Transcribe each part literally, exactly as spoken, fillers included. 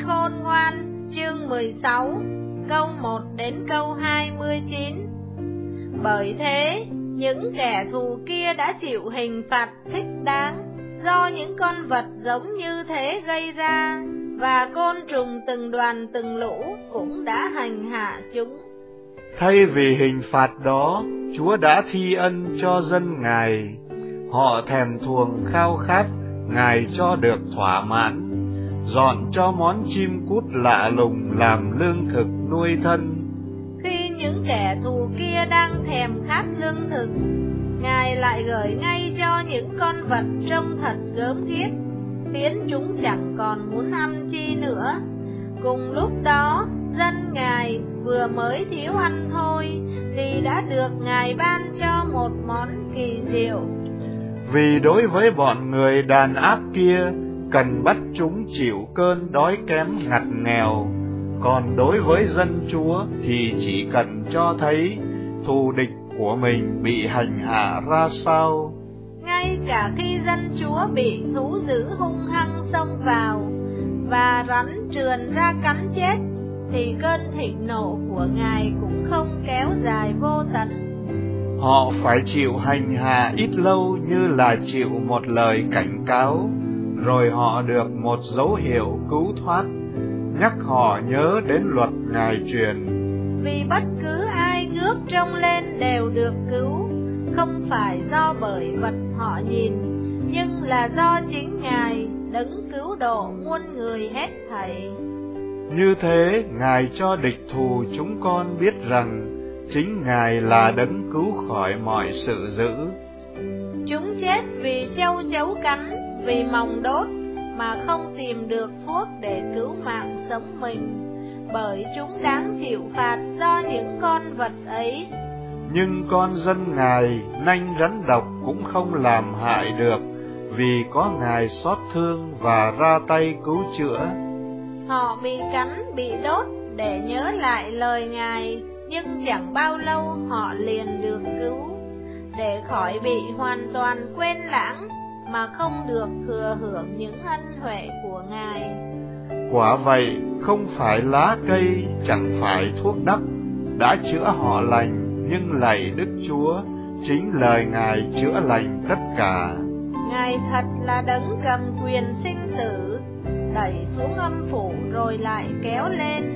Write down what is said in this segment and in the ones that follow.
khôn ngoan, chương mười sáu, câu một đến câu hai mươi chín. Bởi thế, những kẻ thù kia đã chịu hình phạt thích đáng do những con vật giống như thế gây ra, và côn trùng từng đoàn từng lũ cũng đã hành hạ chúng. Thay vì hình phạt đó, Chúa đã thi ân cho dân Ngài. Họ thèm thuồng khao khát, Ngài cho được thỏa mãn, dọn cho món chim cút lạ lùng làm lương thực nuôi thân. Khi những kẻ thù kia đang thèm khát lương thực, Ngài lại gửi ngay cho những con vật trông thật gớm ghiếc, khiến chúng chẳng còn muốn ăn chi nữa. Cùng lúc đó, dân Ngài vừa mới thiếu ăn thôi, thì đã được Ngài ban cho một món kỳ diệu. Vì đối với bọn người đàn áp kia, cần bắt chúng chịu cơn đói kém ngặt nghèo, còn đối với dân Chúa thì chỉ cần cho thấy thù địch của mình bị hành hạ ra sao. Ngay cả khi dân Chúa bị thú dữ hung hăng xông vào và rắn trườn ra cắn chết, thì cơn thịnh nộ của Ngài cũng không kéo dài vô tận. Họ phải chịu hành hạ ít lâu như là chịu một lời cảnh cáo, rồi họ được một dấu hiệu cứu thoát, nhắc họ nhớ đến luật Ngài truyền. Vì bất cứ ai ngước trông lên đều được cứu, không phải do bởi vật họ nhìn, nhưng là do chính Ngài đấng cứu độ muôn người hết thảy. Như thế, Ngài cho địch thù chúng con biết rằng chính Ngài là đấng cứu khỏi mọi sự dữ. Chúng chết vì châu chấu cắn, vì mòng đốt, mà không tìm được thuốc để cứu mạng sống mình, bởi chúng đáng chịu phạt do những con vật ấy. Nhưng con dân Ngài, nanh rắn độc cũng không làm hại được, vì có Ngài xót thương và ra tay cứu chữa. Họ bị cắn, bị đốt để nhớ lại lời Ngài, nhưng chẳng bao lâu họ liền được cứu, để khỏi bị hoàn toàn quên lãng, mà không được thừa hưởng những ân huệ của Ngài. Quả vậy, không phải lá cây, chẳng phải thuốc đắp đã chữa họ lành, nhưng lạy Đức Chúa, chính lời Ngài chữa lành tất cả. Ngài thật là đấng cầm quyền sinh tử, đẩy xuống âm phủ rồi lại kéo lên.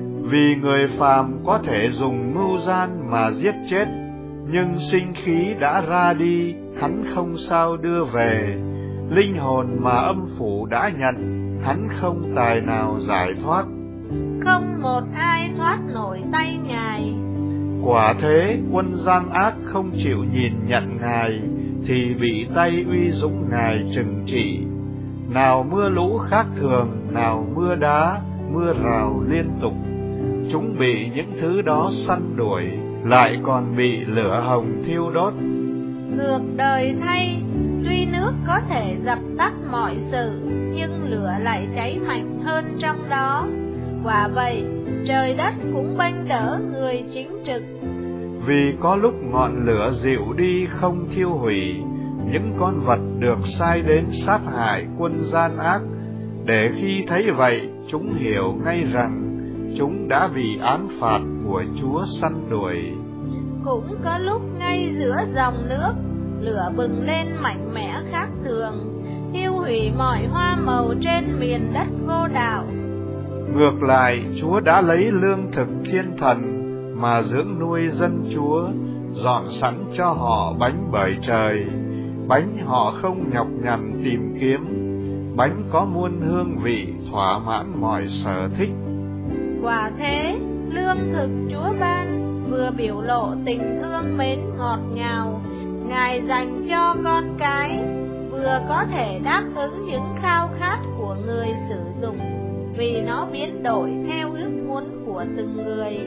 Vì người phàm có thể dùng mưu gian mà giết chết, nhưng sinh khí đã ra đi, hắn không sao đưa về. Linh hồn mà âm phủ đã nhận, hắn không tài nào giải thoát. Không một ai thoát nổi tay Ngài. Quả thế, quân gian ác không chịu nhìn nhận Ngài, thì bị tay uy dũng Ngài trừng trị. Nào mưa lũ khác thường, nào mưa đá, mưa rào liên tục, chúng bị những thứ đó săn đuổi, lại còn bị lửa hồng thiêu đốt. Ngược đời thay, tuy nước có thể dập tắt mọi sự, nhưng lửa lại cháy mạnh hơn trong đó. Quả vậy, trời đất cũng bênh đỡ người chính trực. Vì có lúc ngọn lửa dịu đi không thiêu hủy, những con vật được sai đến sát hại quân gian ác, để khi thấy vậy, chúng hiểu ngay rằng chúng đã bị án phạt của Chúa săn đuổi. Cũng có lúc ngay giữa dòng nước, lửa bừng lên mạnh mẽ khác thường, thiêu hủy mọi hoa màu trên miền đất vô đạo. Ngược lại, Chúa đã lấy lương thực thiên thần mà dưỡng nuôi dân Chúa, dọn sẵn cho họ bánh bởi trời, bánh họ không nhọc nhằn tìm kiếm, bánh có muôn hương vị thỏa mãn mọi sở thích. Quả thế, lương thực Chúa ban vừa biểu lộ tình thương mến ngọt ngào Ngài dành cho con cái, vừa có thể đáp ứng những khao khát của người sử dụng, vì nó biến đổi theo ước muốn của từng người.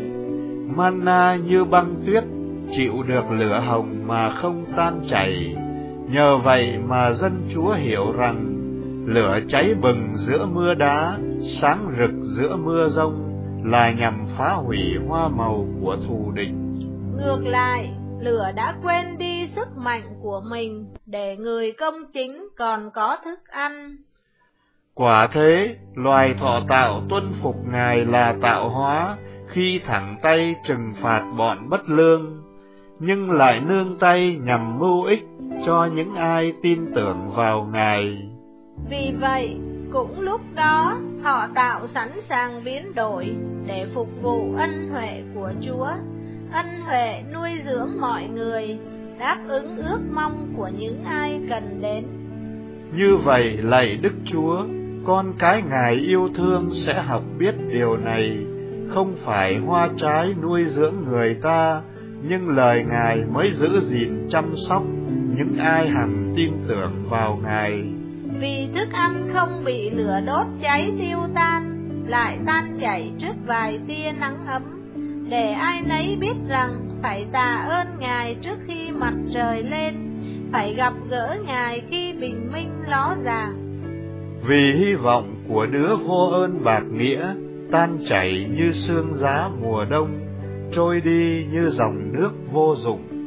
Manna như băng tuyết, chịu được lửa hồng mà không tan chảy. Nhờ vậy mà dân Chúa hiểu rằng lửa cháy bừng giữa mưa đá, sáng rực giữa mưa giông, là nhằm phá hủy hoa màu của thù địch. Ngược lại, lửa đã quên đi sức mạnh của mình để người công chính còn có thức ăn. Quả thế, loài thọ tạo tuân phục Ngài là tạo hóa, khi thẳng tay trừng phạt bọn bất lương, nhưng lại nương tay nhằm mưu ích cho những ai tin tưởng vào Ngài. Vì vậy, cũng lúc đó, thọ tạo sẵn sàng biến đổi để phục vụ ân huệ của Chúa, ân huệ nuôi dưỡng mọi người, đáp ứng ước mong của những ai cần đến. Như vậy, lạy Đức Chúa, con cái Ngài yêu thương sẽ học biết điều này, không phải hoa trái nuôi dưỡng người ta, nhưng lời Ngài mới giữ gìn chăm sóc những ai hằng tin tưởng vào Ngài. Vì thức ăn không bị lửa đốt cháy tiêu tan, lại tan chảy trước vài tia nắng ấm, để ai nấy biết rằng phải tạ ơn Ngài trước khi mặt trời lên, phải gặp gỡ Ngài khi bình minh ló dạng. Vì hy vọng của đứa vô ơn bạc nghĩa tan chảy như sương giá mùa đông, trôi đi như dòng nước vô dụng.